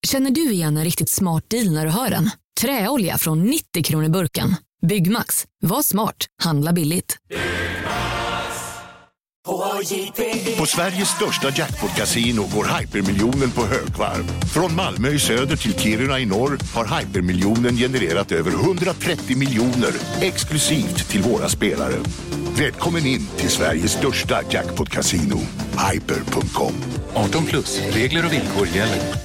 Känner du igen en riktigt smart deal när du hör den? Träolja från 90 kronor burken. Byggmax. Var smart. Handla billigt. På Sveriges största jackpot-casino går hypermiljonen på högvarv. Från Malmö i söder till Kiruna i norr har hypermiljonen genererat över 130 miljoner exklusivt till våra spelare. Välkommen in till Sveriges största jackpot-casino, hyper.com. 18+, regler och villkor gäller.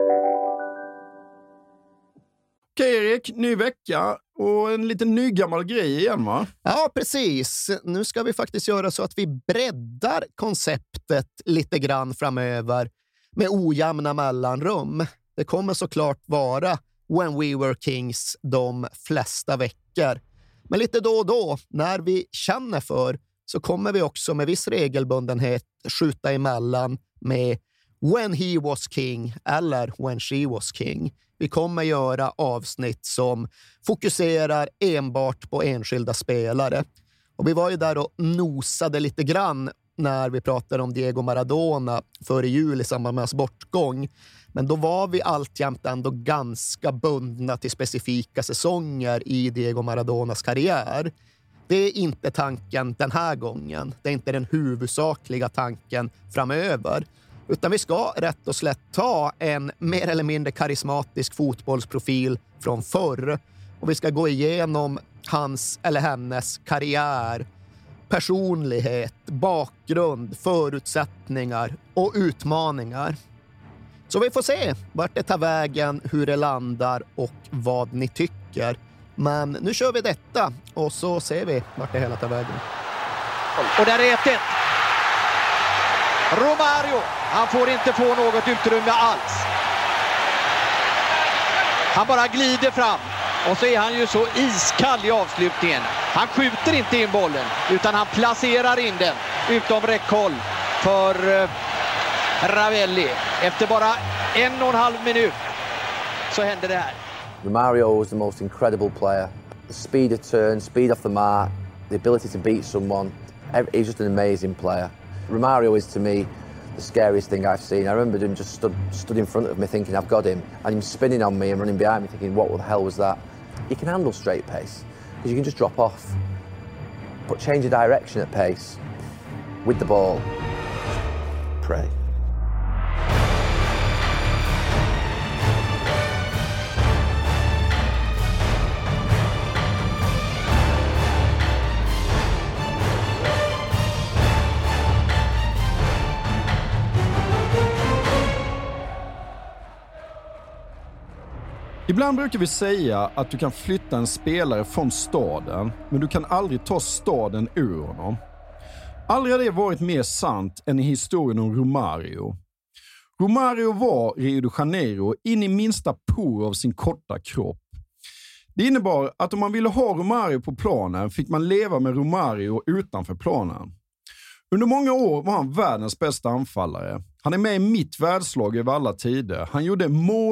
Okej Erik, ny vecka och en liten ny gammal grej igen, va? Ja, precis. Nu ska vi faktiskt göra så att vi breddar konceptet lite grann framöver med ojämna mellanrum. Det kommer såklart vara When We Were Kings de flesta veckor. Men lite då och då, när vi känner för, så kommer vi också med viss regelbundenhet skjuta emellan med When He Was King eller When She Was King. Vi kommer göra avsnitt som fokuserar enbart på enskilda spelare. Och vi var ju där och nosade lite grann när vi pratade om Diego Maradona före jul i samband med hans bortgång. Men då var vi alltjämt ändå ganska bundna till specifika säsonger i Diego Maradonas karriär. Det är inte tanken den här gången. Det är inte den huvudsakliga tanken framöver. Utan vi ska rätt och slätt ta en mer eller mindre karismatisk fotbollsprofil från förr. Och vi ska gå igenom hans eller hennes karriär, personlighet, bakgrund, förutsättningar och utmaningar. Så vi får se vart det tar vägen, hur det landar och vad ni tycker. Men nu kör vi detta och så ser vi vart det hela tar vägen. Och där är 1-1. Romario, han får inte få något utrymme alls. Han bara glider fram och så är han ju så iskall i avslutningen. Han skjuter inte in bollen utan han placerar in den utom räckhåll för Ravelli. Efter bara 1,5 minut så händer det här. Romario was the most incredible player. The speed of turn, speed off the mark, the ability to beat someone. He's just an amazing player. Romario is to me the scariest thing I've seen. I remember him just stood in front of me thinking I've got him, and him spinning on me and running behind me thinking what the hell was that? You can handle straight pace because you can just drop off, but change of direction at pace with the ball. Pray. Ibland brukar vi säga att du kan flytta en spelare från staden, men du kan aldrig ta staden ur honom. Aldrig har det varit mer sant än i historien om Romario. Romario var Rio de Janeiro in i minsta por av sin korta kropp. Det innebar att om man ville ha Romario på planen fick man leva med Romario utanför planen. Under många år var han världens bästa anfallare. Han är med i mitt världslag över alla tider. Han gjorde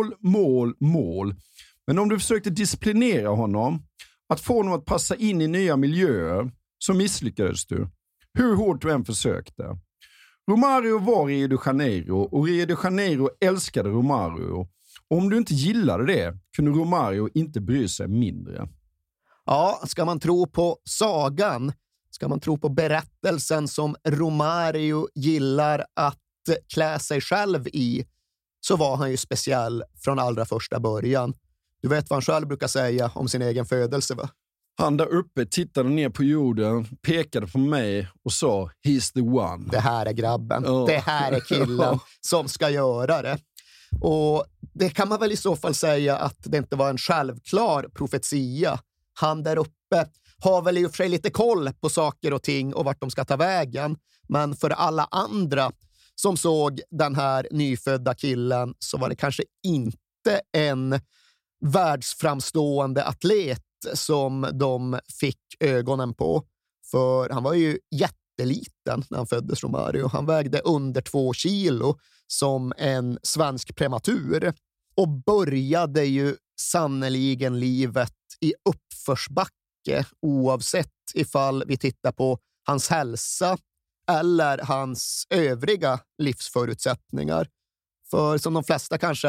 mål. Men om du försökte disciplinera honom, att få honom att passa in i nya miljöer, så misslyckades du. Hur hårt du än försökte. Romario var Rio de Janeiro och Rio de Janeiro älskade Romario. Och om du inte gillade det kunde Romario inte bry sig mindre. Ja, ska man tro på sagan, ska man tro på berättelsen som Romario gillar att klä sig själv i, så var han ju speciell från allra första början. Du vet vad han själv brukar säga om sin egen födelse, va? Han där uppe tittade ner på jorden, pekade på mig och sa he's the one. Det här är grabben. Det här är killen som ska göra det. Och det kan man väl i så fall säga att det inte var en självklar profetia. Han där uppe har väl i och för sig lite koll på saker och ting och vart de ska ta vägen. Men för alla andra som såg den här nyfödda killen så var det kanske inte en världsframstående atlet som de fick ögonen på. För han var ju jätteliten när han föddes, Romario. Han vägde under 2 kilo som en svensk prematur och började ju sannoliken livet i uppförsbacke oavsett ifall vi tittar på hans hälsa eller hans övriga livsförutsättningar. För som de flesta kanske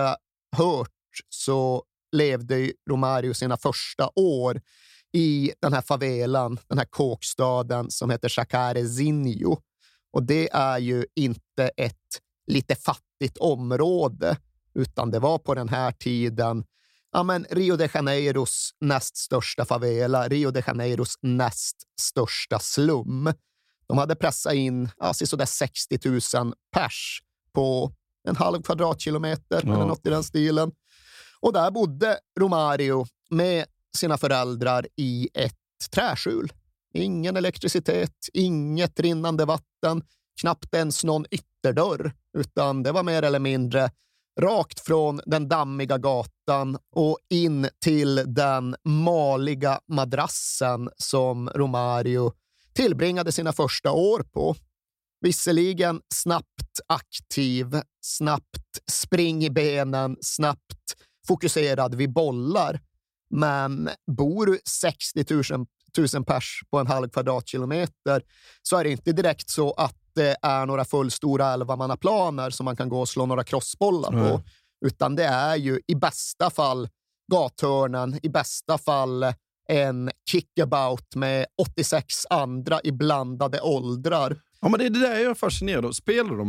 hört så levde Romario sina första år i den här favelan, den här kåkstaden som heter Jacarezinho. Och det är ju inte ett lite fattigt område, utan det var på den här tiden Rio de Janeiros näst största favela, Rio de Janeiros näst största slum. De hade pressat in sådär 60 000 pers på en halv kvadratkilometer eller något i den stilen. Och där bodde Romario med sina föräldrar i ett träskjul. Ingen elektricitet, inget rinnande vatten, knappt ens någon ytterdörr, utan det var mer eller mindre rakt från den dammiga gatan och in till den maliga madrassen som Romario tillbringade sina första år på. Visserligen snabbt aktiv, snabbt spring i benen, snabbt fokuserad vid bollar. Men bor 60 000 pers på en halv kvadratkilometer så är det inte direkt så att det är några fullstora 11-mannaplaner som man kan gå och slå några crossbollar på. Utan det är ju i bästa fall gathörnen, i bästa fall en kickabout med 86 andra i blandade åldrar. Ja, men det är det där jag är fascinerad av.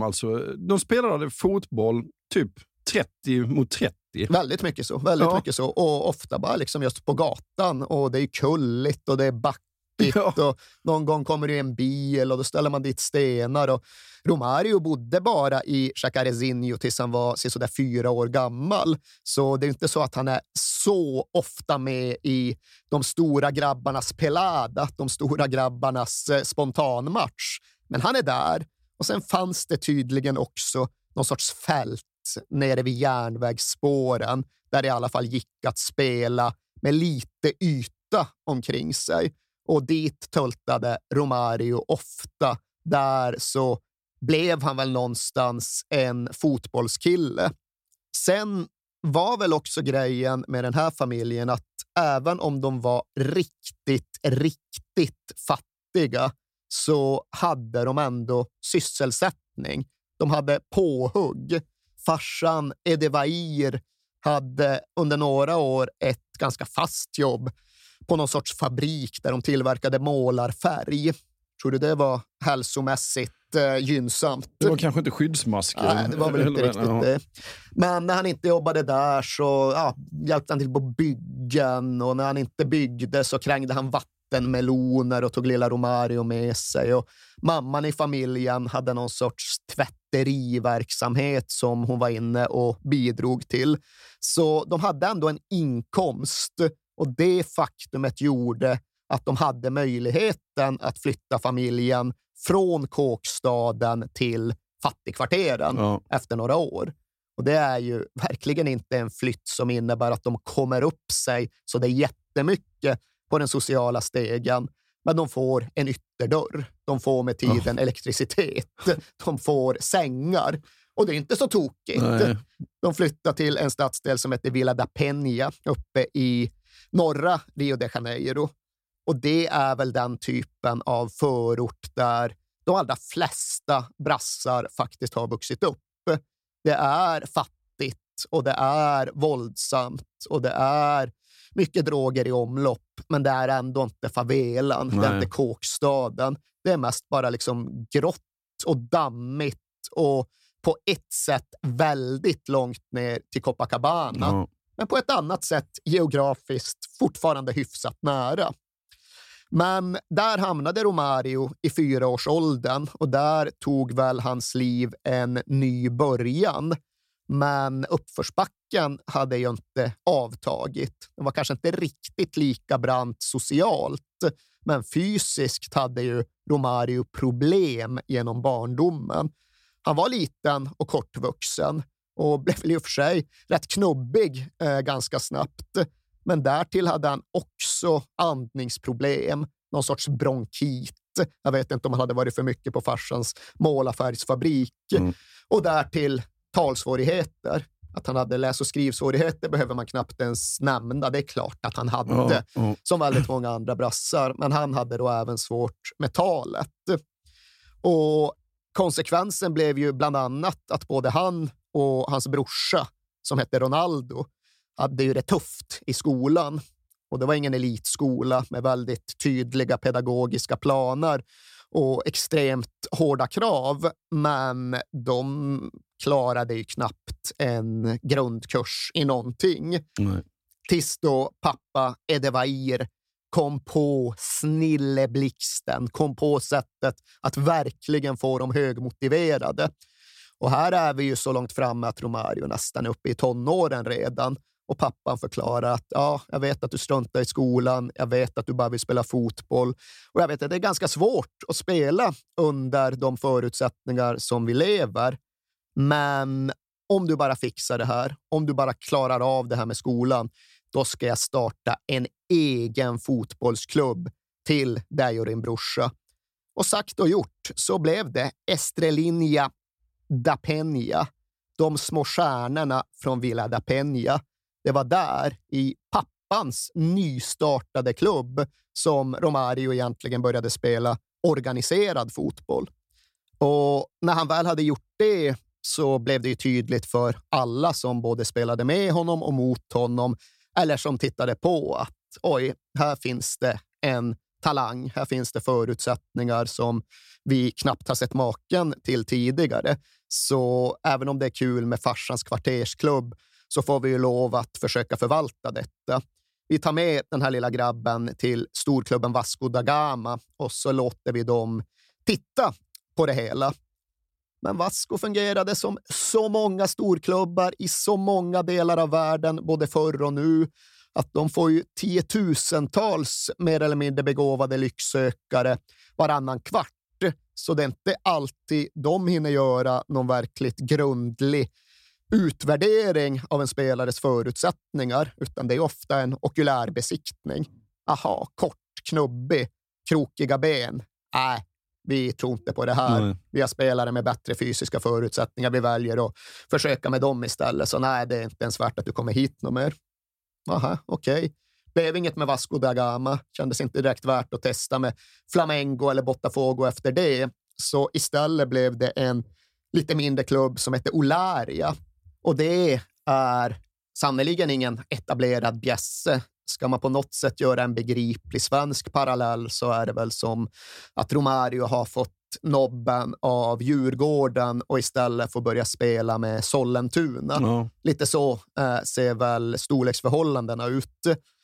De spelade fotboll typ 30 mot 30. Väldigt mycket så, mycket så. Och ofta bara liksom just på gatan. Och det är kulligt och det är backigt. Och någon gång kommer det en bil och då ställer man dit stenar. Och Romario bodde bara i Jacarezinho tills han var sådär 4 år gammal. Så det är inte så att han är så ofta med i de stora grabbarnas pelada, de stora grabbarnas spontanmatch. Men han är där. Och sen fanns det tydligen också någon sorts fält nere vid järnvägsspåren där det i alla fall gick att spela med lite yta omkring sig. Och dit tultade Romario ofta. Där så blev han väl någonstans en fotbollskille. Sen var väl också grejen med den här familjen att även om de var riktigt fattiga så hade de ändå sysselsättning. De hade påhugg. Farsan Edevair hade under några år ett ganska fast jobb på någon sorts fabrik där de tillverkade målarfärg. Tror du det var hälsomässigt gynnsamt? Det var kanske inte skyddsmasker. Nej, det var väl inte riktigt det. Men när han inte jobbade där så hjälpte han till på byggen, och när han inte byggde så krängde han vattenmeloner och tog lilla Romario med sig. Och mamman i familjen hade någon sorts tvätteriverksamhet som hon var inne och bidrog till. Så de hade ändå en inkomst, och det faktumet gjorde att de hade möjligheten att flytta familjen från kåkstaden till fattigkvarteren efter några år. Och det är ju verkligen inte en flytt som innebär att de kommer upp sig så det är jättemycket på den sociala stegen. Men de får en ytterdörr. De får med tiden elektricitet. De får sängar. Och det är inte så tokigt. Nej. De flyttar till en stadsdel som heter Vila da Penha uppe i norra Rio de Janeiro. Och det är väl den typen av förort där de allra flesta brassar faktiskt har vuxit upp. Det är fattigt och det är våldsamt och det är mycket droger i omlopp, men det är ändå inte favelan, det är inte kåkstaden. Det är mest bara liksom grått och dammigt och på ett sätt väldigt långt ner till Copacabana. Men på ett annat sätt geografiskt fortfarande hyfsat nära. Men där hamnade Romario i 4-årsåldern och där tog väl hans liv en ny början. Men uppförsbacken hade ju inte avtagit. Det var kanske inte riktigt lika brant socialt, men fysiskt hade ju Romario problem genom barndomen. Han var liten och kortvuxen och blev i och för sig rätt knubbig ganska snabbt. Men därtill hade han också andningsproblem, någon sorts bronkit. Jag vet inte om han hade varit för mycket på farsans målarfärgsfabrik. Och därtill talsvårigheter. Att han hade läs- och skrivsvårigheter behöver man knappt ens nämna. Det är klart att han hade, som väldigt många andra brassar. Men han hade då även svårt med talet. Och konsekvensen blev ju bland annat att både han och hans brorsa som hette Ronaldo, hade ju det tufft i skolan. Och det var ingen elitskola med väldigt tydliga pedagogiska planer och extremt hårda krav. Men de klarade ju knappt en grundkurs i någonting. Tills då pappa Edevair kom på snilleblixten, kom på sättet att verkligen få dem högmotiverade. Och här är vi ju så långt framme att Romario nästan är uppe i tonåren redan. Och pappan förklarar att ja, jag vet att du struntar i skolan, jag vet att du bara vill spela fotboll. Och jag vet att det är ganska svårt att spela under de förutsättningar som vi lever. Men om du bara fixar det här, om du bara klarar av det här med skolan, då ska jag starta en egen fotbollsklubb till dig och din brorsa. Och sagt och gjort så blev det Estrellinha da Peña, de små stjärnorna från Villa da Peña. Det var där i pappans nystartade klubb som Romario egentligen började spela organiserad fotboll. Och när han väl hade gjort det så blev det ju tydligt för alla som både spelade med honom och mot honom eller som tittade på att oj, här finns det en talang, här finns det förutsättningar som vi knappt har sett maken till tidigare. Så även om det är kul med farsans kvartersklubb så får vi ju lov att försöka förvalta detta. Vi tar med den här lilla grabben till storklubben Vasco da Gama och så låter vi dem titta på det hela. Men Vasco fungerade som så många storklubbar i så många delar av världen, både förr och nu, att de får ju tiotusentals mer eller mindre begåvade lycksökare varannan kvart. Så det är inte alltid de hinner göra någon verkligt grundlig utvärdering av en spelares förutsättningar, utan det är ofta en okulär besiktning. Aha, kort, knubbig, krokiga ben. Nej, vi tror inte på det här. Vi har spelare med bättre fysiska förutsättningar. Vi väljer att försöka med dem istället. Så nej, det är inte ens värt att du kommer hit något mer. Aha, okej. Blev inget med Vasco da Gama. Kändes inte direkt värt att testa med Flamengo eller Botafogo efter det. Så istället blev det en lite mindre klubb som heter Olaria. Och det är sannoliken ingen etablerad bjässe. Ska man på något sätt göra en begriplig svensk parallell så är det väl som att Romario har fått nobben av Djurgården och istället får börja spela med Sollentuna. Lite så ser väl storleksförhållandena ut.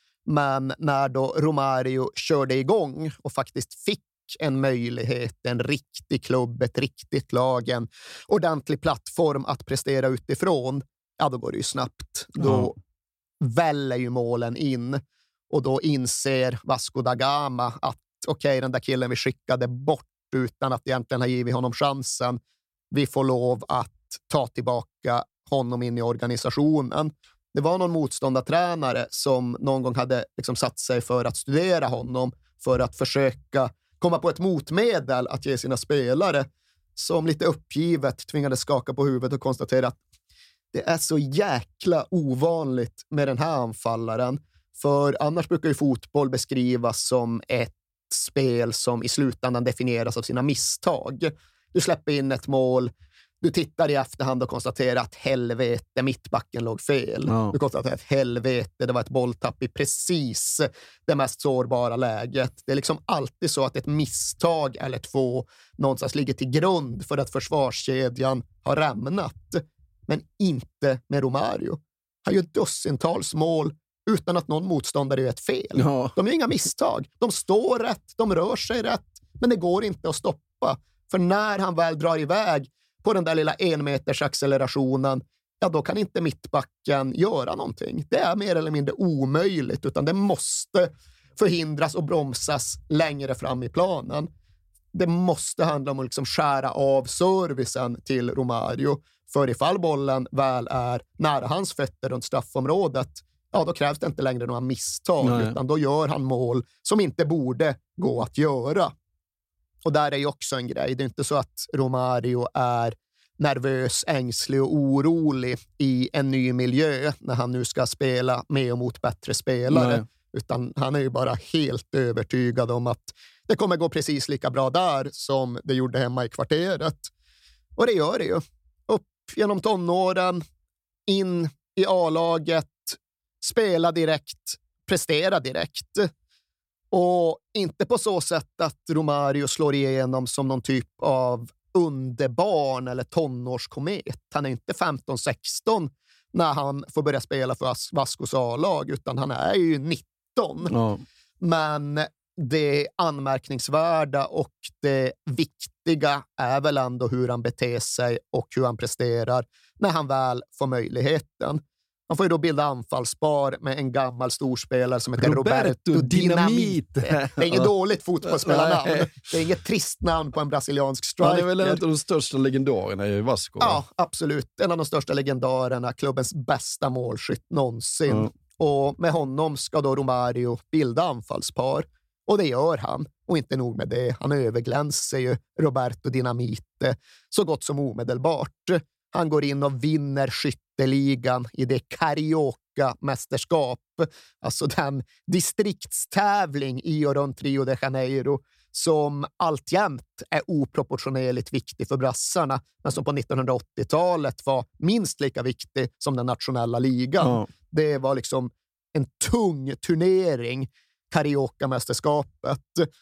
Men när då Romario körde igång och faktiskt fick en möjlighet, en riktig klubb, ett riktigt lag, en ordentlig plattform att prestera utifrån, ja då går det ju snabbt. Då väller ju målen in och då inser Vasco da Gama att okej, den där killen vi skickade bort utan att egentligen ha givit honom chansen, vi får lov att ta tillbaka honom in i organisationen. Det var någon motståndartränare som någon gång hade liksom satt sig för att studera honom för att försöka komma på ett motmedel att ge sina spelare, som lite uppgivet tvingades skaka på huvudet och konstatera att det är så jäkla ovanligt med den här anfallaren. För annars brukar ju fotboll beskrivas som ett spel som i slutändan definieras av sina misstag. Du släpper in ett mål, du tittar i efterhand och konstaterar att helvete, mittbacken låg fel. Du konstaterar att helvete, det var ett bolltapp i precis det mest sårbara läget. Det är liksom alltid så att ett misstag eller två någonstans ligger till grund för att försvarskedjan har rämnat. Men inte med Romario. Han gör dussintals mål utan att någon motståndare gör ett fel. De gör inga misstag. De står rätt, de rör sig rätt, men det går inte att stoppa. För när han väl drar iväg på den där lilla 1 meters accelerationen, ja då kan inte mittbacken göra någonting. Det är mer eller mindre omöjligt, utan det måste förhindras och bromsas längre fram i planen. Det måste handla om att liksom skära av servicen till Romario. För ifall bollen väl är nära hans fötter runt straffområdet, ja då krävs det inte längre några misstag, utan då gör han mål som inte borde gå att göra. Och där är ju också en grej. Det är inte så att Romario är nervös, ängslig och orolig i en ny miljö när han nu ska spela med och mot bättre spelare. Utan han är ju bara helt övertygad om att det kommer gå precis lika bra där som det gjorde hemma i kvarteret. Och det gör det ju. Upp genom tonåren, in i A-laget, spela direkt, prestera direkt. Och inte på så sätt att Romario slår igenom som någon typ av underbarn eller tonårskomet. Han är inte 15-16 när han får börja spela för Vascos A-lag, utan han är ju 19. Ja. Men det anmärkningsvärda och det viktiga är väl ändå hur han beter sig och hur han presterar när han väl får möjligheten. Man får ju då bilda anfallspar med en gammal storspelare som heter Roberto Dinamite. Det är inget dåligt fotbollsspelarnamn. Det är inget trist namn på en brasiliansk striker. Han är väl en av de största legendarerna i Vasco? Ja, absolut. En av de största legendarerna, klubbens bästa målskytt någonsin. Och med honom ska då Romario bilda anfallspar. Och det gör han. Och inte nog med det. Han överglänser ju Roberto Dinamite så gott som omedelbart. Han går in och vinner skytteligan i det Carioca-mästerskap. Alltså den distriktstävling i och runt Rio de Janeiro som alltjämt är oproportionerligt viktig för brassarna, men som på 1980-talet var minst lika viktig som den nationella ligan. Det var liksom en tung turnering, Carioca-mästerskapet.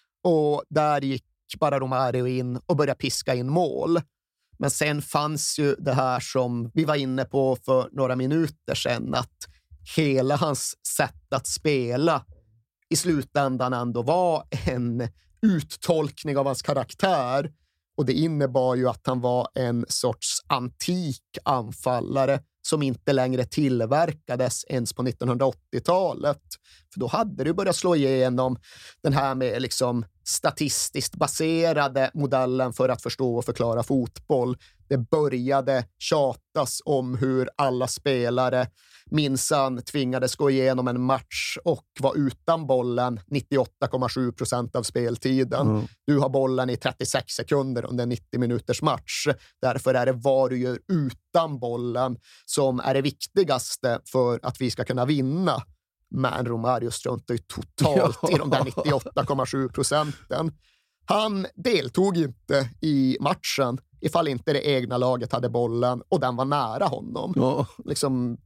Och där gick bara Romario in och började piska in mål. Men sen fanns ju det här som vi var inne på för några minuter sedan, att hela hans sätt att spela i slutändan ändå var en uttolkning av hans karaktär. Och det innebar ju att han var en sorts antik anfallare som inte längre tillverkades ens på 1980-talet. För då hade det börjat slå igenom den här med liksom statistiskt baserade modellen för att förstå och förklara fotboll. Det började tjatas om hur alla spelare minsann tvingades gå igenom en match och var utan bollen 98,7% av speltiden. Du har bollen i 36 sekunder under 90 minuters match. Därför är det vad du gör utan bollen som är det viktigaste för att vi ska kunna vinna. Men Romario struntar ju totalt i de där 98,7%. Han deltog inte i matchen ifall inte det egna laget hade bollen och den var nära honom. Liksom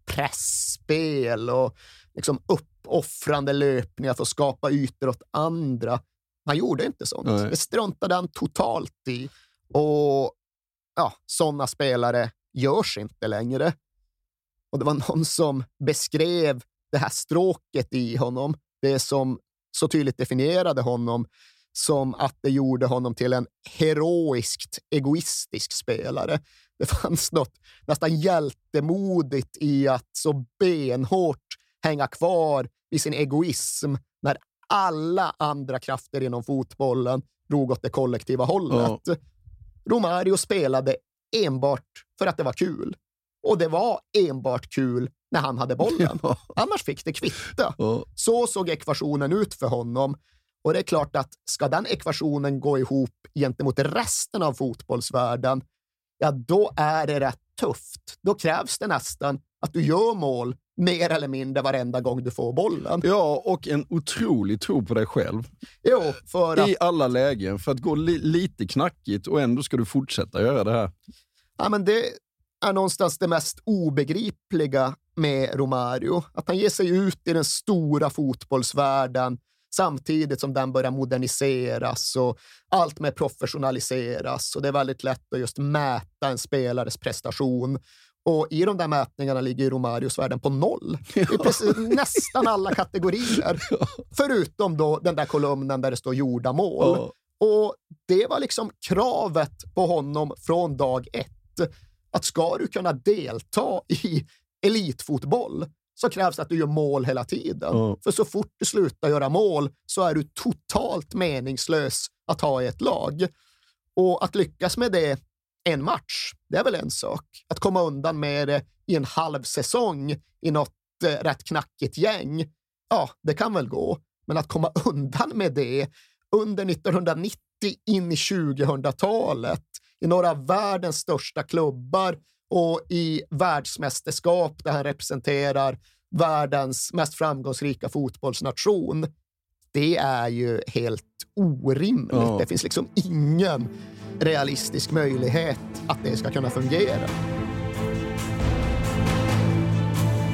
pressspel och liksom uppoffrande löpningar för att skapa ytor åt andra. Han gjorde inte sånt. Det struntade han totalt i. Och ja, sådana spelare görs inte längre. Och det var någon som beskrev det här stråket i honom, det som så tydligt definierade honom, som att det gjorde honom till en heroiskt egoistisk spelare. Det fanns något nästan hjältemodigt i att så benhårt hänga kvar i sin egoism när alla andra krafter inom fotbollen drog åt det kollektiva hållet. Romario spelade enbart för att det var kul. Och det var enbart kul när han hade bollen. Annars fick det kvitta. Så såg ekvationen ut för honom. Och det är klart att ska den ekvationen gå ihop gentemot resten av fotbollsvärlden, ja då är det rätt tufft. Då krävs det nästan att du gör mål mer eller mindre varenda gång du får bollen. Ja, och en otrolig tro på dig själv. Jo, för att... I alla lägen, för att gå lite knackigt och ändå ska du fortsätta göra det här. Ja, men det är någonstans det mest obegripliga med Romario. Att han ger sig ut i den stora fotbollsvärlden samtidigt som den börjar moderniseras och allt mer professionaliseras. Och det är väldigt lätt att just mäta en spelares prestation. Och i de där mätningarna ligger Romarios värden på 0. I precis nästan alla kategorier. Förutom då den där kolumnen där det står gjorda mål. Och det var liksom kravet på honom från dag 1. Att ska du kunna delta i elitfotboll så krävs det att du gör mål hela tiden. För så fort du slutar göra mål så är du totalt meningslös att ha i ett lag. Och att lyckas med det en match, det är väl en sak. Att komma undan med det i en halv säsong i något rätt knackigt gäng, ja, det kan väl gå. Men att komma undan med det under 1990 in i 2000-talet i några av världens största klubbar och i världsmästerskap där han representerar världens mest framgångsrika fotbollsnation, det är ju helt orimligt. Det finns liksom ingen realistisk möjlighet att det ska kunna fungera.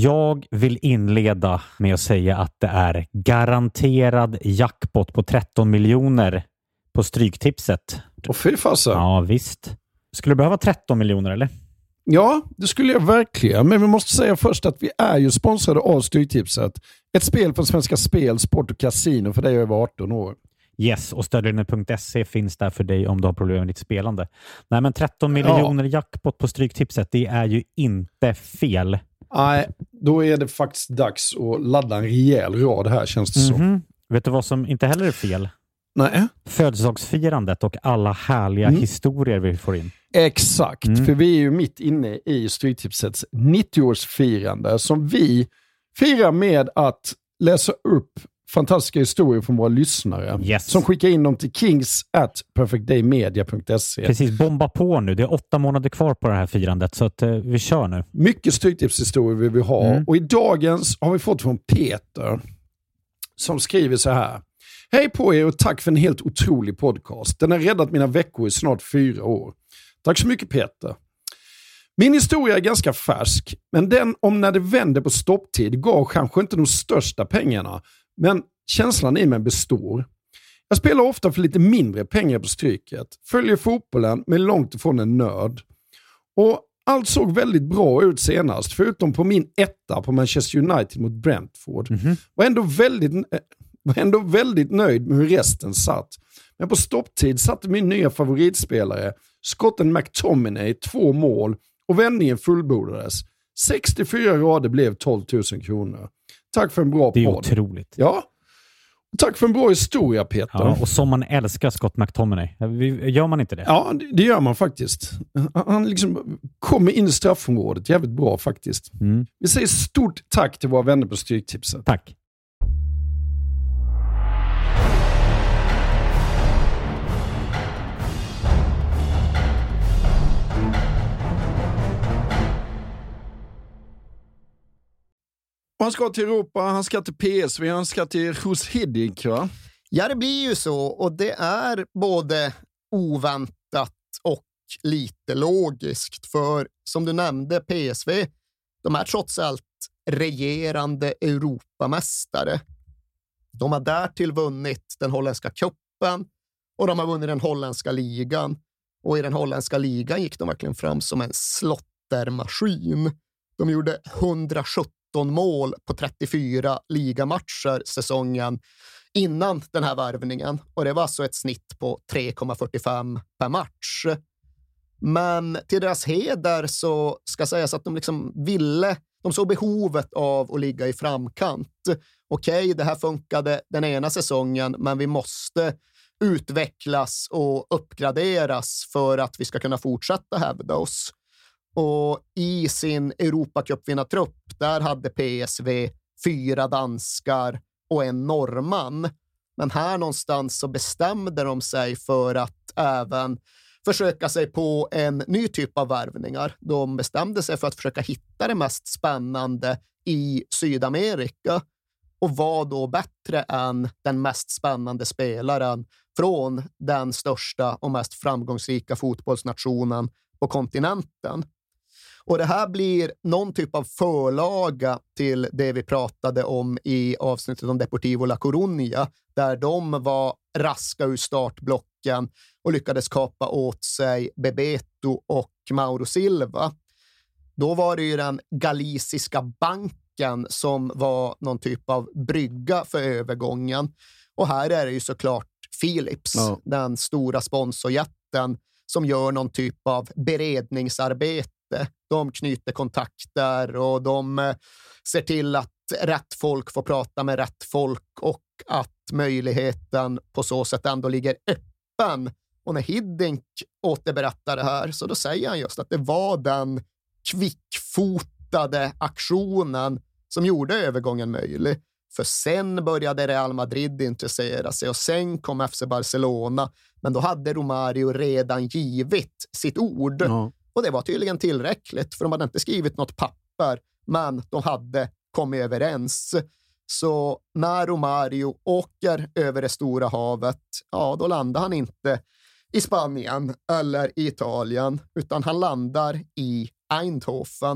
Jag vill inleda med att säga att det är garanterad jackpot på 13 miljoner på Stryktipset. Och fy fasen. Ja, visst. Skulle du behöva 13 miljoner eller? Ja, det skulle jag verkligen. Men vi måste säga först att vi är ju sponsrade av Stryktipset. Ett spel från Svenska Spel, Sport och Casino för dig över 18 år. Yes, och stödlinjen.se finns där för dig om du har problem med ditt spelande. Nej, men 13 miljoner jackpot på Stryktipset, det är ju inte fel. Nej, då är det faktiskt dags att ladda en rejäl rad här, känns det så. Vet du vad som inte heller är fel? Nej. Födelsedagsfirandet och alla härliga historier vi får in. Exakt, för vi är ju mitt inne i Stryktipsets 90-årsfirande som vi firar med att läsa upp fantastiska historier från våra lyssnare. Yes. Som skickar in dem till kings@perfectdaymedia.se. Precis, bomba på nu. Det är 8 månader kvar på det här firandet så att vi kör nu. Mycket Stryktipshistorier vill vi ha. Och i dagens har vi fått från Peter som skriver så här. Hej på er och tack för en helt otrolig podcast. Den har räddat mina veckor i snart 4 år. Tack så mycket Peter. Min historia är ganska färsk, men den om när det vände på stopptid gav kanske inte de största pengarna. Men känslan i mig består. Jag spelar ofta för lite mindre pengar på Stryket. Följer fotbollen men långt ifrån en nörd. Och allt såg väldigt bra ut senast, förutom på min etta på Manchester United mot Brentford. Var ändå väldigt nöjd med hur resten satt. Men på stopptid satte min nya favoritspelare, Scotten McTominay, 2 mål och vändningen fullbordades. 64 rader blev 12 000 kronor. Tack för en bra podd. Det är otroligt. Ja. Tack för en bra historia, Peter. Ja, och som man älskar Scott McTominay. Gör man inte det? Ja, det gör man faktiskt. Han liksom kommer in i straffområdet jävligt bra faktiskt. Vi säger stort tack till våra vänner på Stryktipset. Tack. Han ska till Europa, han ska till PSV, han ska till Hus Hiddink, va? Ja, det blir ju så. Och det är både oväntat och lite logiskt. För som du nämnde, PSV, de är trots allt regerande Europamästare. De har därtill vunnit den holländska cupen och de har vunnit den holländska ligan. Och i den holländska ligan gick de verkligen fram som en slottermaskin. De gjorde 117 mål på 34 ligamatcher säsongen innan den här värvningen. Och det var alltså ett snitt på 3,45 per match. Men till deras heder så ska sägas att de de såg behovet av att ligga i framkant. Okej, det här funkade den ena säsongen, men vi måste utvecklas och uppgraderas för att vi ska kunna fortsätta hävda oss. Och i sin Europacup-vinnartrupp där hade PSV 4 danskar och en norrman. Men här någonstans så bestämde de sig för att även försöka sig på en ny typ av värvningar. De bestämde sig för att försöka hitta det mest spännande i Sydamerika. Och vad då bättre än den mest spännande spelaren från den största och mest framgångsrika fotbollsnationen på kontinenten. Och det här blir någon typ av förlaga till det vi pratade om i avsnittet om Deportivo La Coruña, där de var raska ur startblocken och lyckades kapa åt sig Bebeto och Mauro Silva. Då var det ju den galiciska banken som var någon typ av brygga för övergången. Och här är det ju såklart Philips, den stora sponsorjätten, som gör någon typ av beredningsarbete. De knyter kontakter och de ser till att rätt folk får prata med rätt folk och att möjligheten på så sätt ändå ligger öppen. Och när Hiddink återberättar det här så då säger han just att det var den kvickfotade aktionen som gjorde övergången möjlig. För sen började Real Madrid intressera sig och sen kom FC Barcelona. Men då hade Romario redan givit sitt ord. Och det var tydligen tillräckligt, för de hade inte skrivit något papper, men de hade kommit överens. Så när Romario åker över det stora havet, ja, då landar han inte i Spanien eller i Italien, utan han landar i Eindhoven.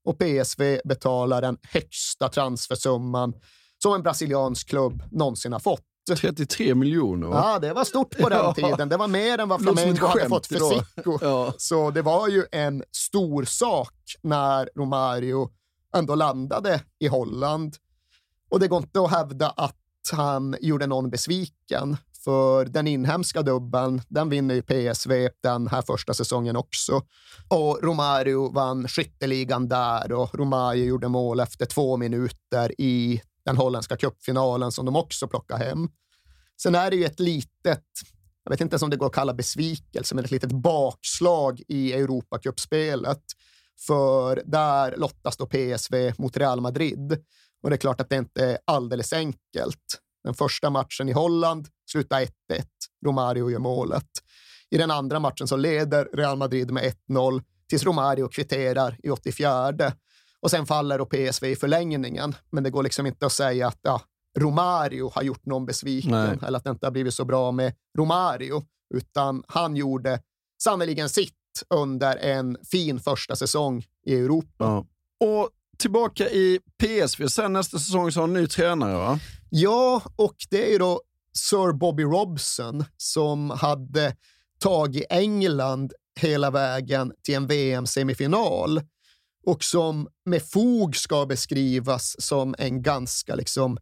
och PSV betalar den högsta transfersumman som en brasiliansk klubb någonsin har fått. 33 miljoner. Ja, det var stort på den tiden. Det var mer än vad Flamengo hade fått för Zico. Ja. Så det var ju en stor sak när Romario ändå landade i Holland. Och det går inte att hävda att han gjorde någon besviken. För den inhemska dubben, den vinner ju PSV den här första säsongen också. Och Romario vann skytteligan där och Romario gjorde mål efter 2 minuter i den holländska cupfinalen som de också plockade hem. Sen är det ju ett litet, jag vet inte om det går att kalla besvikelse, men ett litet bakslag i Europacupspelet. För där lottas då PSV mot Real Madrid. Och det är klart att det inte är alldeles enkelt. Den första matchen i Holland slutar 1-1. Romario gör målet. I den andra matchen så leder Real Madrid med 1-0 tills Romario kvitterar i 84. Och sen faller då PSV i förlängningen. Men det går liksom inte att säga att Romario har gjort någon besviken. Nej. Eller att det inte har blivit så bra med Romario. Utan han gjorde sannoliken sitt under en fin första säsong i Europa. Ja. Och tillbaka i PSV sen nästa säsong så har en ny tränare, va? Ja, och det är ju då Sir Bobby Robson som hade tagit England hela vägen till en VM-semifinal och som med fog ska beskrivas som en ganska liksom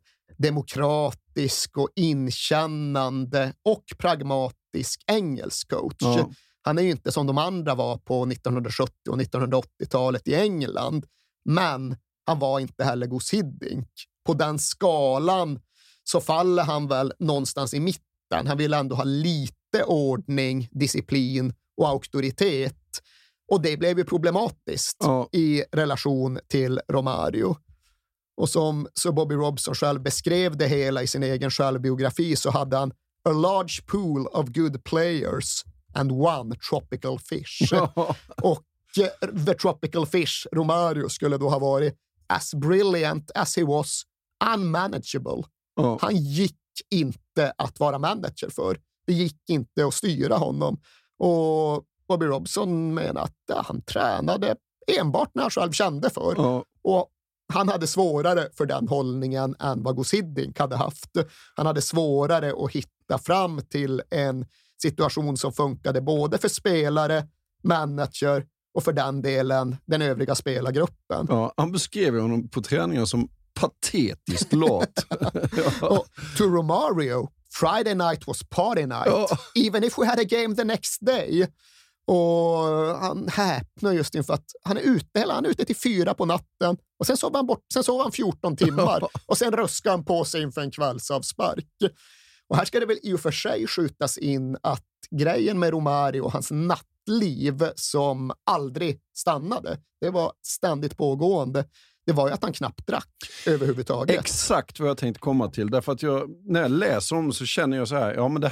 demokratisk och inkännande och pragmatisk engelsk coach. Ja. Han är ju inte som de andra var på 1970- och 1980-talet i England, men han var inte heller Gus Hiddink. På den skalan så faller han väl någonstans i mitten. Han vill ändå ha lite ordning, disciplin och auktoritet. Och det blev ju problematiskt i relation till Romario. Och som Sir Bobby Robson själv beskrev det hela i sin egen självbiografi så hade han a large pool of good players and one tropical fish. Och the tropical fish, Romario, skulle då ha varit as brilliant as he was unmanageable. Han gick inte att vara manager för. Det gick inte att styra honom. Och Bobby Robson menar att han tränade enbart när han själv kände för. Och han hade svårare för den hållningen än vad Gus Hiddink hade haft. Han hade svårare att hitta fram till en situation som funkade både för spelare, manager och för den delen den övriga spelargruppen. Ja, han beskrev honom på träningen som patetiskt lat. Och to Romario, Friday night was party night. Even if we had a game the next day. Och han häpnar just inför att han är ute till 4 på natten och sen sov han 14 timmar och sen ruskar han på sig inför en kvällsavspark. Och här ska det väl i och för sig skjutas in att grejen med Romario och hans nattliv som aldrig stannade, det var ständigt pågående. Det var ju att han knappt drack överhuvudtaget. Exakt vad jag tänkte komma till. Därför att när jag läser om så känner jag så här, ja men det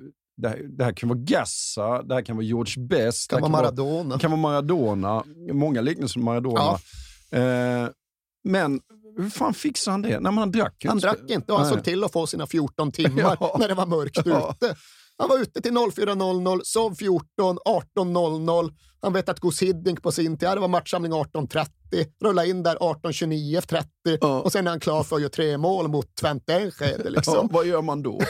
här kan vara Gassa, det här kan vara George Best. Det kan vara Maradona. Många liknelser med Maradona. Ja. Men hur fan fixade han det? När man drack Han drack inte och han såg till att få sina 14 timmar när det var mörkt ute. Han var ute till 04.00, sov 14, 18.00. Han vet att Gus Hiddink på sin tid, det var matchsamling 18.30. Rulla in där 18.29.30 och sen är han klar för att göra 3 mål mot Twente Enschede. Liksom. Vad gör man då?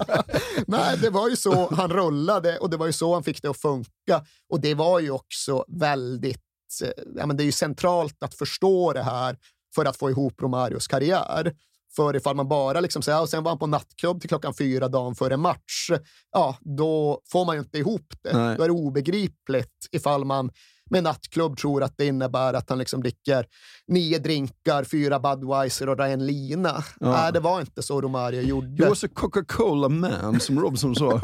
Nej, det var ju så han rullade och det var ju så han fick det att funka. Och det var ju också väldigt, det är ju centralt att förstå det här för att få ihop Romarios karriär. För ifall man bara liksom säger, och sen var han på nattklubb till 4 dagen före match, då får man ju inte ihop det. Nej. Då är det obegripligt ifall man med nattklubb tror att det innebär att han liksom dricker 9 drinkar, 4 Budweiser och en lina. Nej, det var inte så Romario gjorde. He was a Coca-Cola man, som Robson sa.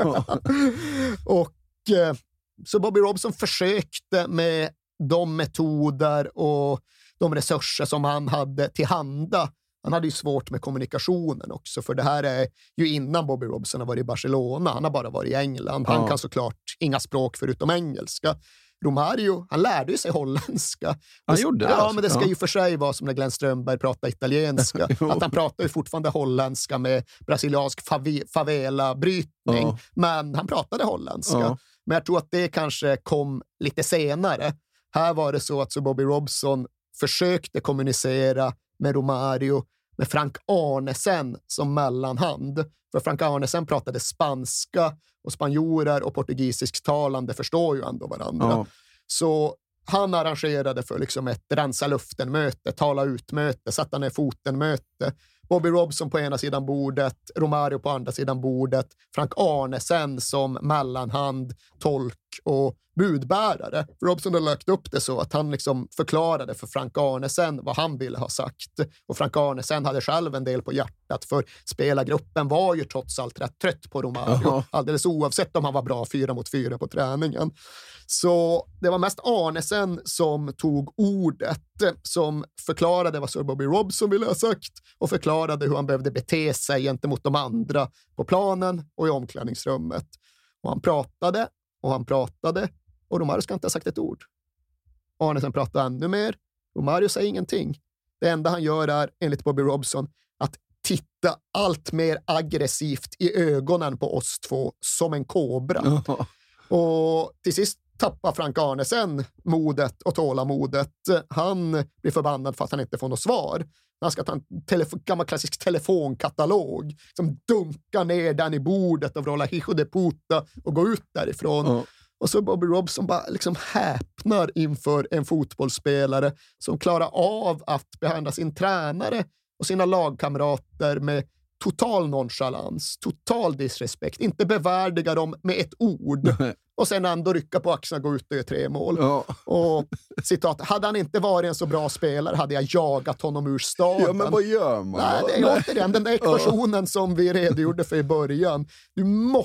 Och så Bobby Robson försökte med de metoder och de resurser som han hade tillhanda. Han hade ju svårt med kommunikationen också, för det här är ju innan Bobby Robson har varit i Barcelona. Han har bara varit i England. Han kan såklart inga språk förutom engelska. Romario, han lärde ju sig holländska. Han gjorde det? Ja, men det ska ju för sig vara som när Glenn Strömberg pratar italienska. Att han pratar ju fortfarande holländska med brasiliansk favela-brytning. Men han pratade holländska. Men jag tror att det kanske kom lite senare. Här var det så att så Bobby Robson försökte kommunicera med Romario med Frank Arnesen som mellanhand. För Frank Arnesen pratade spanska och spanjorer och portugisisktalande förstår ju ändå varandra. Ja. Så han arrangerade för liksom ett rensa luften-möte, tala ut-möte, sätta ner foten-möte. Bobby Robson på ena sidan bordet, Romario på andra sidan bordet, Frank Arnesen som mellanhand, tolk och budbärare. Robson hade lagt upp det så att han liksom förklarade för Frank Arnesen vad han ville ha sagt. Och Frank Arnesen hade själv en del på hjärtat för spelargruppen var ju trots allt rätt trött på Romario. Alldeles oavsett om han var bra 4-mot-4 på träningen. Så det var mest Arnesen som tog ordet, som förklarade vad Sir Bobby Robson ville ha sagt och förklarade hur han behövde bete sig gentemot de andra på planen och i omklädningsrummet. Och han pratade och Romario ska inte ha sagt ett ord. Arnesen pratade ännu mer. Romario säger ingenting. Det enda han gör är, enligt Bobby Robson, att titta allt mer aggressivt i ögonen på oss två som en kobra. Och till sist tappar Frank Arnesen modet och tålamodet. Han blir förbannad för att han inte får något svar. Han ska ta en gammal klassisk telefonkatalog som dunkar ner den i bordet och vrålar hijo de puta och går ut därifrån. Och så Bobby Robson bara liksom häpnar inför en fotbollsspelare som klarar av att behandla sin tränare och sina lagkamrater med total nonchalans, total disrespekt, inte bevärdiga dem med ett ord. Och sen ändå rycka på axlarna och gå ut och göra 3 mål. Och citat, hade han inte varit en så bra spelare hade jag jagat honom ur staden. Ja, men vad gör man? Nej, det är återigen den där ekvationen som vi redogjorde för i början. Du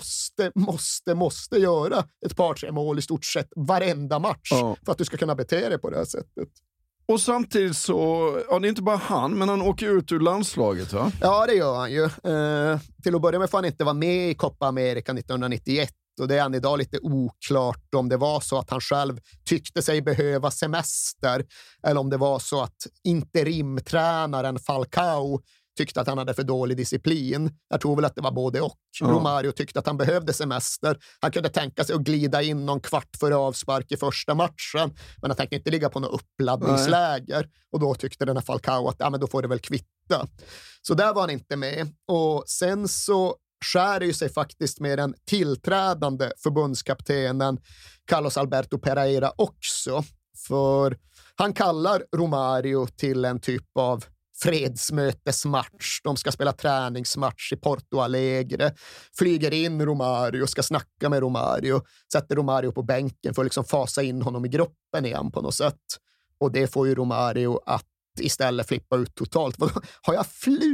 måste göra ett par 3 mål i stort sett varenda match för att du ska kunna bete dig på det här sättet. Och samtidigt så, det är inte bara han, men han åker ut ur landslaget, va? Ja, det gör han ju. Till att börja med får han inte vara med i Copa America 1991. Och det är än idag lite oklart om det var så att han själv tyckte sig behöva semester eller om det var så att interimtränaren Falcao tyckte att han hade för dålig disciplin. Jag tror väl att det var både och. Romario tyckte att han behövde semester. Han kunde tänka sig att glida in någon kvart före avspark i första matchen, men han tänkte inte ligga på något uppladdningsläger. Och då tyckte den här Falcao att men då får det väl kvitta. Så där var han inte med. Och sen så skär ju sig faktiskt med den tillträdande förbundskaptenen Carlos Alberto Pereira också. För han kallar Romario till en typ av fredsmötesmatch. De ska spela träningsmatch i Porto Alegre. Flyger in Romario, ska snacka med Romario. Sätter Romario på bänken för att liksom fasa in honom i gruppen igen på något sätt. Och det får ju Romario att istället flippa ut totalt. Har jag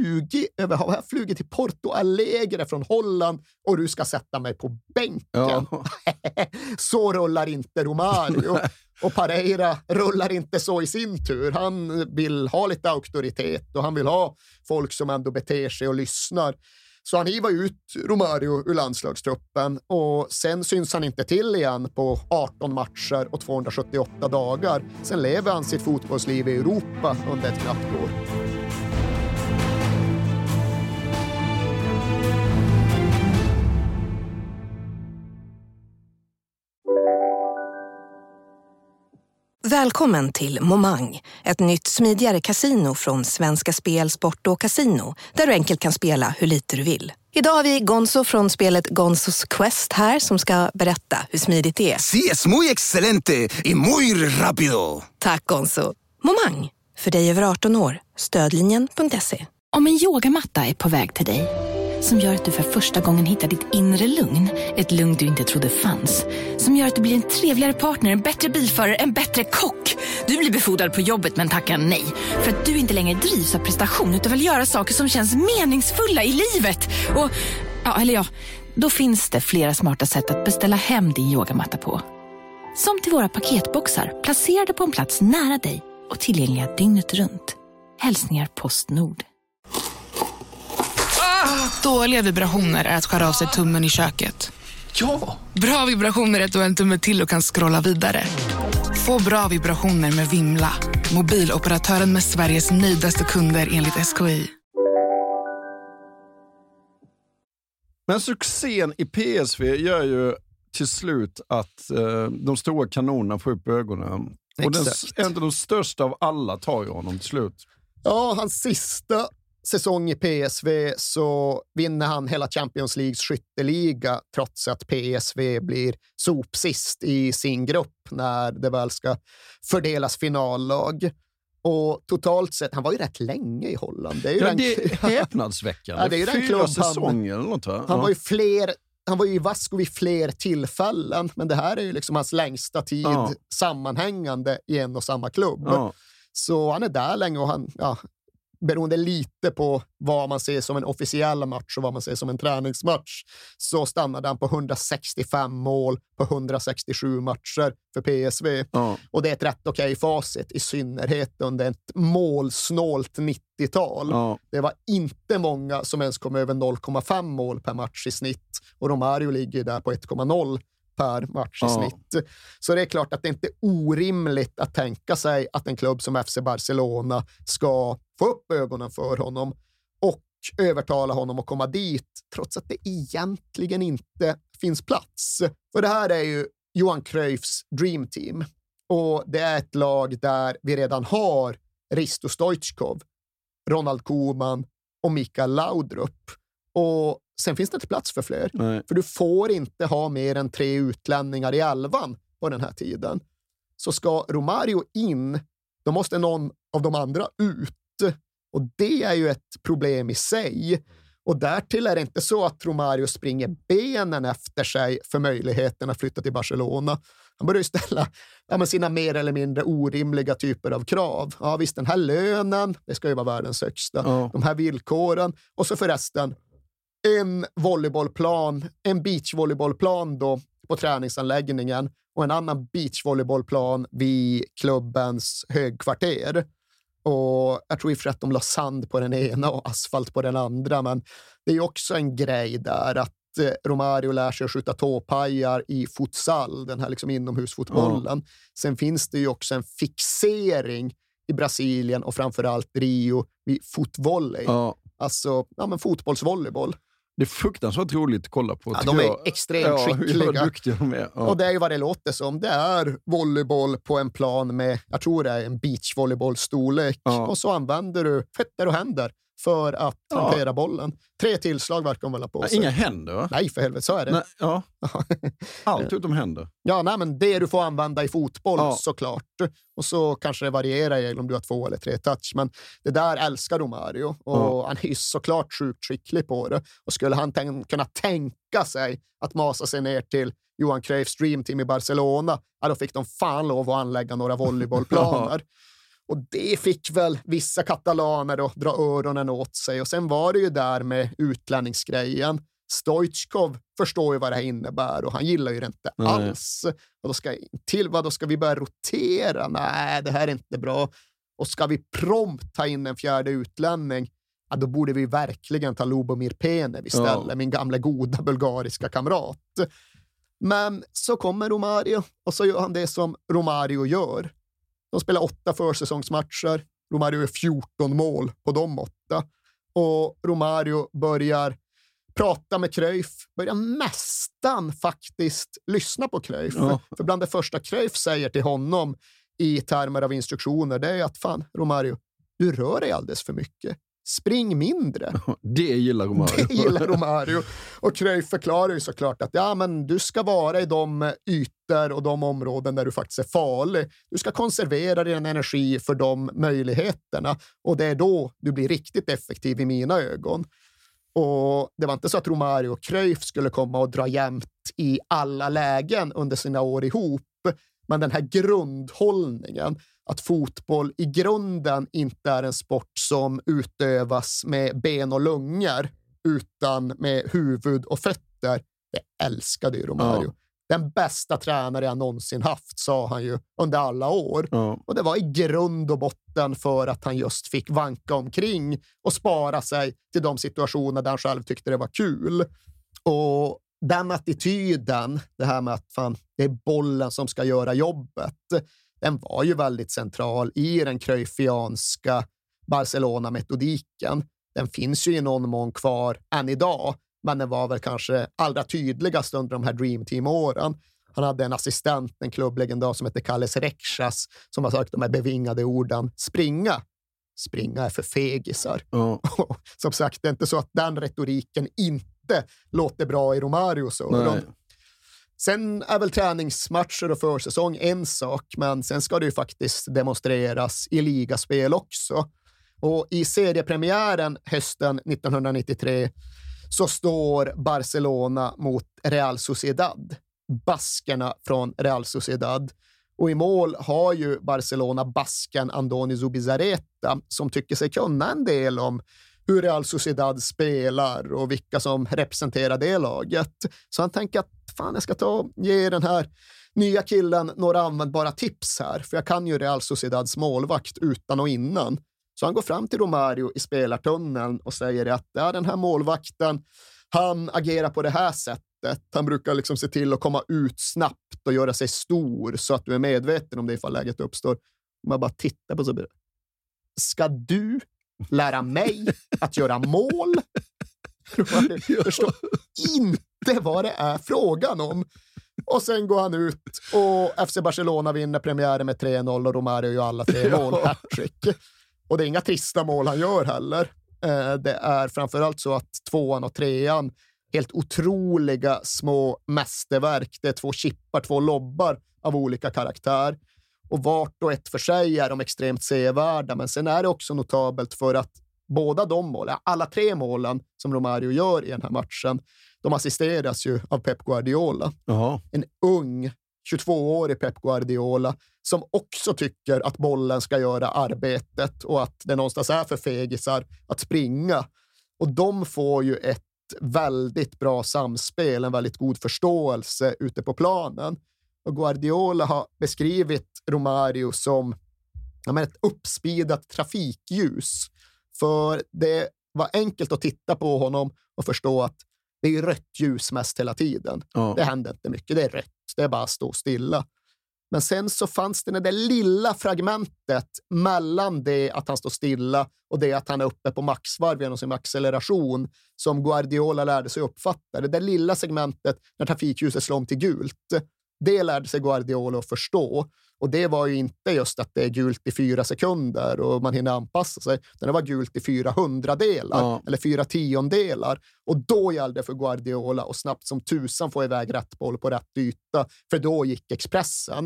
flugit till Porto Alegre från Holland och du ska sätta mig på bänken? Så rullar inte Romario. Och Pereira rullar inte så i sin tur. Han vill ha lite auktoritet och han vill ha folk som ändå beter sig och lyssnar. Så han hivar ut Romario ur landslagstruppen och sen syns han inte till igen på 18 matcher och 278 dagar. Sen lever han sitt fotbollsliv i Europa under ett knappt år. Välkommen till Momang, ett nytt smidigare kasino från Svenska Spel, Sport och Casino, där du enkelt kan spela hur lite du vill. Idag har vi Gonzo från spelet Gonzos Quest här som ska berätta hur smidigt det är. Sí, es muy excelente y muy rápido. Tack Gonzo. Momang, för dig över 18 år. Stödlinjen.se. Om en yogamatta är på väg till dig, som gör att du för första gången hittar ditt inre lugn, ett lugn du inte trodde fanns, som gör att du blir en trevligare partner, en bättre bilförare, en bättre kock. Du blir befordrad på jobbet men tackar nej, för att du inte längre drivs av prestation utan vill göra saker som känns meningsfulla i livet. Och, då finns det flera smarta sätt att beställa hem din yogamatta på. Som till våra paketboxar, placerade på en plats nära dig och tillgängliga dygnet runt. Hälsningar Postnord. Dåliga vibrationer är att skära av sig tummen i köket. Ja! Bra vibrationer är att du har en tumme till och kan scrolla vidare. Få bra vibrationer med Vimla. Mobiloperatören med Sveriges nöjdaste kunder enligt SKI. Men succén i PSV gör ju till slut att de stora kanonerna får upp ögonen Och en av de största av alla tar ju honom till slut. Ja, hans sista säsong i PSV så vinner han hela Champions Leagues skytteliga trots att PSV blir sopsist i sin grupp när det väl ska fördelas finallag. Och totalt sett, han var ju rätt länge i Holland. Det är ju det är häpnadsväckande. Ja, det är ju 4 säsonger eller något, va? Han var ju i Vasco vid fler tillfällen, men det här är ju liksom hans längsta tid sammanhängande i en och samma klubb. Så han är där länge och han, beroende lite på vad man ser som en officiell match och vad man ser som en träningsmatch, så stannade han på 165 mål på 167 matcher för PSV. Och det är ett rätt okej facit, i synnerhet under ett målsnålt 90-tal. Det var inte många som ens kom över 0,5 mål per match i snitt, och Romario ligger där på 1,0 per match i snitt. Så det är klart att det inte är orimligt att tänka sig att en klubb som FC Barcelona ska få upp ögonen för honom och övertala honom att komma dit, trots att det egentligen inte finns plats. För det här är ju Johan Cruyffs dream team, och det är ett lag där vi redan har Risto Stoichkov, Ronald Koeman och Mikael Laudrup. Och sen finns det inte plats för fler. Nej. För du får inte ha mer än 3 utlänningar i 11 på den här tiden. Så ska Romario in, då måste någon av de andra ut. Och det är ju ett problem i sig. Och därtill är det inte så att Romario springer benen efter sig för möjligheten att flytta till Barcelona. Han börjar ju ställa sina mer eller mindre orimliga typer av krav. Ja visst, den här lönen, det ska ju vara världens högsta. De här villkoren. Och så förresten, en volleybollplan, en beachvolleybollplan då på träningsanläggningen och en annan beachvolleybollplan vid klubbens högkvarter. Och jag tror ifrån att de la sand på den ena och asfalt på den andra, men det är ju också en grej där att Romario lär sig att skjuta tåpajar i futsal, den här liksom inomhusfotbollen. Sen finns det ju också en fixering i Brasilien och framförallt Rio vid fotvolley. Alltså, fotbollsvolleyboll. Det är fruktansvärt roligt att kolla på. Ja, de är extremt skickliga. Hur duktiga de är. Och det är ju vad det låter som. Det är volleyboll på en plan med, jag tror det är en beachvolleybollstorlek. Och så använder du fötter och händer för att hantera bollen. 3 tillslag verkar de väl på sig. Inga händer, va? Nej, för helvete, så är det. Nej, allt utom händer. Ja, nej, men det du får använda i fotboll såklart. Och så kanske det varierar om du har 2 eller 3 touch. Men det där älskar Romario. Och han är såklart sjukt skicklig på det. Och skulle han kunna tänka sig att masa sig ner till Johan Cruyffs Dream Team i Barcelona, då fick de fan lov att anlägga några volleybollplaner. Och det fick väl vissa katalaner att dra öronen åt sig. Och sen var det ju där med utlänningsgrejen. Stoichkov förstår ju vad det här innebär och han gillar ju det inte alls. Och då ska vi börja rotera? Nej, det här är inte bra. Och ska vi prompt ta in en 4:e utlänning, då borde vi verkligen ta Lubomir Penev istället, min gamla goda bulgariska kamrat. Men så kommer Romario och så gör han det som Romario gör. De spelar 8 försäsongsmatcher. Romario gör 14 mål på de 8. Och Romario börjar prata med Cruyff. Börjar nästan faktiskt lyssna på Cruyff. För bland det första Cruyff säger till honom i termer av instruktioner, det är att fan, Romario, du rör dig alldeles för mycket. Spring mindre. Det gillar Romario. Det gillar Romario. Och Cruyff förklarar ju såklart att du ska vara i de ytor och de områden där du faktiskt är farlig. Du ska konservera din energi för de möjligheterna. Och det är då du blir riktigt effektiv i mina ögon. Och det var inte så att Romario och Cruyff skulle komma och dra jämnt i alla lägen under sina år ihop. Men den här grundhållningen, att fotboll i grunden inte är en sport som utövas med ben och lungor utan med huvud och fötter, det älskade ju Romario. Den bästa tränare jag någonsin haft, sa han ju under alla år. Och det var i grund och botten för att han just fick vanka omkring och spara sig till de situationer där han själv tyckte det var kul. Och den attityden, det här med att fan, det är bollen som ska göra jobbet, den var ju väldigt central i den cruyffianska Barcelona-metodiken. Den finns ju i någon mån kvar än idag, men den var väl kanske allra tydligast under de här Dream Team-åren. Han hade en assistent, en klubblegendar som heter Kalles Rekshas, som har sagt de här bevingade orden: springa är för fegisar. Som sagt, det är inte så att den retoriken inte låter bra i Romarios öron. Sen är väl träningsmatcher och försäsong en sak, men sen ska det ju faktiskt demonstreras i ligaspel också. Och i seriepremiären hösten 1993 så står Barcelona mot Real Sociedad. Baskerna från Real Sociedad. Och i mål har ju Barcelona basken Andoni Zubizarreta, som tycker sig kunna en del om hur Real Sociedad spelar och vilka som representerar det laget. Så han tänker att jag ska ge den här nya killen några användbara tips här, för jag kan ju Real Sociedads målvakt utan och innan. Så han går fram till Romario i spelartunneln och säger att den här målvakten, han agerar på det här sättet. Han brukar liksom se till att komma ut snabbt och göra sig stor så att du är medveten om det ifall läget uppstår. Man bara tittar på så. Ska du lära mig att göra mål? Jag förstår inte vad det är frågan om. Och sen går han ut och FC Barcelona vinner premiären med 3-0 och Romario gör alla 3 mål, hattrick. Och det är inga trista mål han gör heller. Det är framförallt så att 2:an och 3:an, helt otroliga små mästerverk. Det är 2 chippar, 2 lobbar av olika karaktär. Och vart och ett för sig är de extremt sevärda. Men sen är det också notabelt för att båda de målen, alla 3 målen som Romario gör i den här matchen, de assisteras ju av Pep Guardiola. En ung 22-årig Pep Guardiola som också tycker att bollen ska göra arbetet och att det någonstans är för fegisar att springa. Och de får ju ett väldigt bra samspel, en väldigt god förståelse ute på planen. Och Guardiola har beskrivit Romario som ett uppspeedat trafikljus. För det var enkelt att titta på honom och förstå att det är rött ljus mest hela tiden. Det händer inte mycket, det är rött. Det är bara att stå stilla. Men sen så fanns det där lilla fragmentet mellan det att han står stilla och det att han är uppe på maxvarv genom sin acceleration som Guardiola lärde sig uppfatta. Det där lilla segmentet när trafikljuset slår om till gult, det lärde sig Guardiola att förstå. Och det var ju inte just att det är gult i 4 sekunder och man hinner anpassa sig. Det var gult i 400 delar eller 4 tiondelar. Och då gällde det för Guardiola och snabbt som tusan få iväg rätt boll på rätt yta. För då gick Expressen.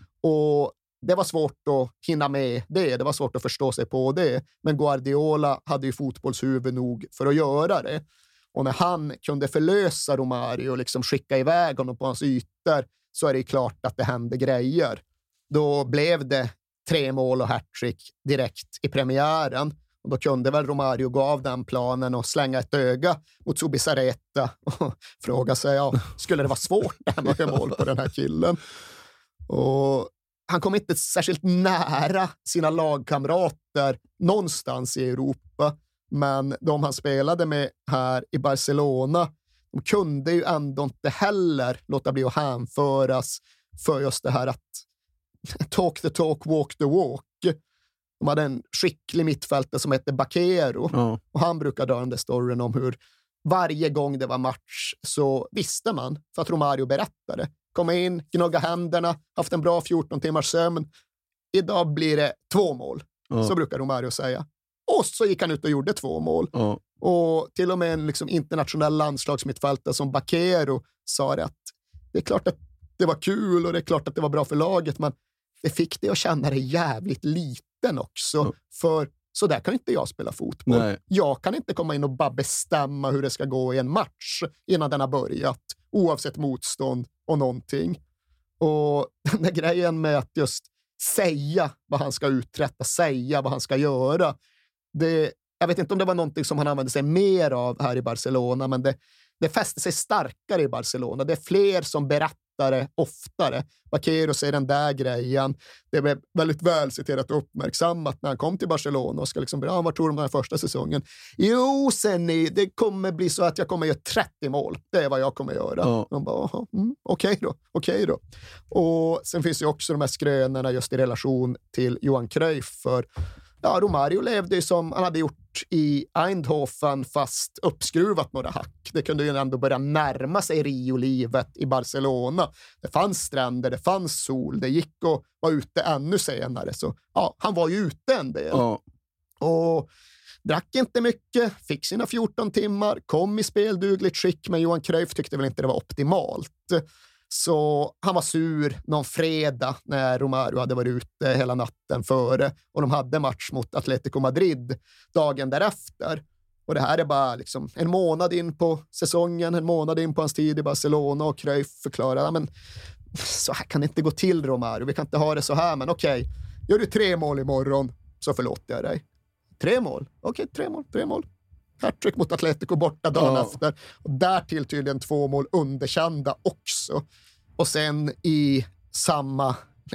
Och det var svårt att hinna med det. Det var svårt att förstå sig på det. Men Guardiola hade ju fotbollshuvud nog för att göra det. Och när han kunde förlösa Romario och liksom skicka iväg honom på hans ytor, så är det klart att det hände grejer. Då blev det 3 mål och hattrick direkt i premiären. Och då kunde väl Romario gå av den planen och slänga ett öga mot Zubizarreta och fråga sig, skulle det vara svårt att göra mål på den här killen? Och han kom inte särskilt nära sina lagkamrater någonstans i Europa. Men de han spelade med här i Barcelona, de kunde ju ändå inte heller låta bli att hänföras för just det här att talk the talk, walk the walk. De hade en skicklig mittfältare som hette Bakero. Och han brukade dra den där storyn om hur varje gång det var match så visste man, för att Romario berättade. Komma in, gnugga händerna, haft en bra 14 timmars sömn. Idag blir det 2 mål. Så brukar Romario säga. Och så gick han ut och gjorde 2 mål. Och till och med en liksom internationell landslagsmittfältare som Bakero sa det att det är klart att det var kul och det är klart att det var bra för laget, men det fick det att känna det jävligt liten också. För så där kan inte jag spela fotboll. Nej. Jag kan inte komma in och bara bestämma hur det ska gå i en match innan den har börjat, oavsett motstånd och någonting. Och den där grejen med att just säga vad han ska uträtta, säga vad han ska göra, jag vet inte om det var någonting som han använde sig mer av här i Barcelona, men det fäste sig starkare i Barcelona. Det är fler som berättar det oftare. Bakero säger den där grejen. Det blev väldigt välciterat och uppmärksammat när han kom till Barcelona och ska liksom börja, vad tror du om den här första säsongen? Jo, Senni, det kommer bli så att jag kommer göra 30 mål. Det är vad jag kommer göra. De bara, okej då. Och sen finns ju också de här skrönorna just i relation till Johan Cruyff, för Romario levde ju som han hade gjort i Eindhoven fast uppskruvat några hack. Det kunde ju ändå börja närma sig Rio-livet i Barcelona. Det fanns stränder, det fanns sol, det gick att vara ute ännu senare. Så han var ju ute en del. Och drack inte mycket, fick sina 14 timmar, kom i speldugligt skick, men Johan Cruyff tyckte väl inte det var optimalt. Så han var sur någon fredag när Romario hade varit ute hela natten före och de hade match mot Atletico Madrid dagen därefter. Och det här är bara liksom en månad in på säsongen, en månad in på hans tid i Barcelona, och Cruyff förklarade, men så här kan det inte gå till, Romario, vi kan inte ha det så här, men okej, gör du 3 mål imorgon så förlåter jag dig. 3 mål? Okej, 3 mål. Hattrick mot Atletico borta dagen efter. Och därtill tydligen 2 mål underkända också. Och sen i samma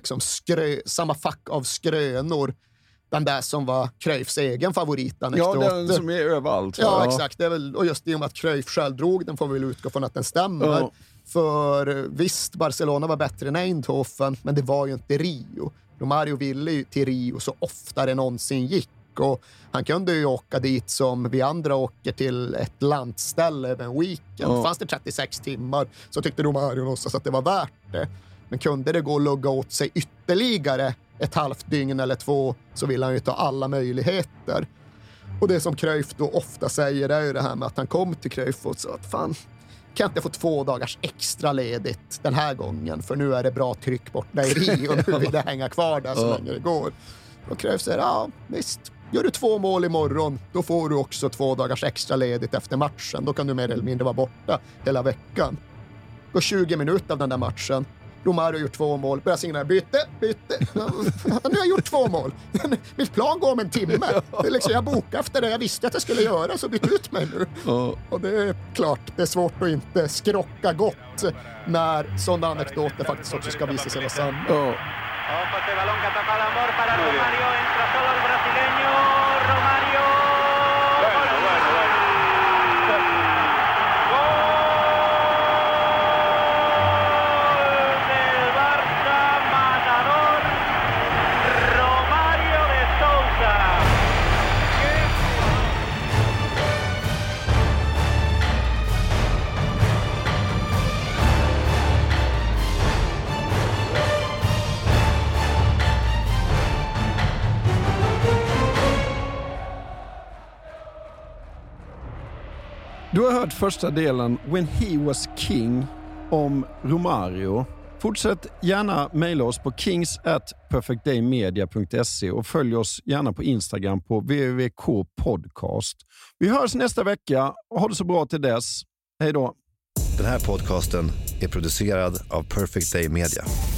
fack av skrönor, den där som var Cruyffs egen favorit. Ja, den som är överallt. Ja, exakt. Det är väl, och just i och med att Cruyff själv drog den får vi väl utgå från att den stämmer. För visst, Barcelona var bättre än Eindhoven, men det var ju inte Rio. Romario ville ju till Rio så ofta det någonsin gick. Och han kunde ju åka dit som vi andra åker till ett landställe över en weekend. Fanns det 36 timmar så tyckte Romario någonstans att det var värt det. Men kunde det gå och lugga åt sig ytterligare ett halvt dygn eller 2 så vill han ju ta alla möjligheter. Och det som Cruyff då ofta säger är ju det här med att han kom till Cruyff och sa att fan, kan jag inte få 2 dagars extra ledigt den här gången, för nu är det bra tryck borta i Rio och nu vill det hänga kvar där så länge det går. Och Cruyff säger, ja visst, gör du 2 mål imorgon, då får du också 2 dagars extra ledigt efter matchen. Då kan du mer eller mindre vara borta hela veckan. Går 20 minuter av den där matchen. Romario gjort 2 mål. Börjar signera byte. Nu har jag gjort 2 mål. Mitt plan går om en timme. Det är liksom, jag bokade efter det jag visste att jag skulle göra, så byt ut mig nu. Och det är klart, det är svårt att inte skrocka gott när sådana anekdoter faktiskt också ska visa sig vara sanna. Ojo, ese balón que ataca el amor para Romario, entra solo el brasileño, Romario. Bueno. Gol del Barça, matador, Romario de Sousa. Du har hört första delen When He Was King om Romario. Fortsätt gärna mejla oss på kings@perfectdaymedia.se och följ oss gärna på Instagram på www.kpodcast. Vi hörs nästa vecka och ha det så bra till dess. Hej då! Den här podcasten är producerad av Perfect Day Media.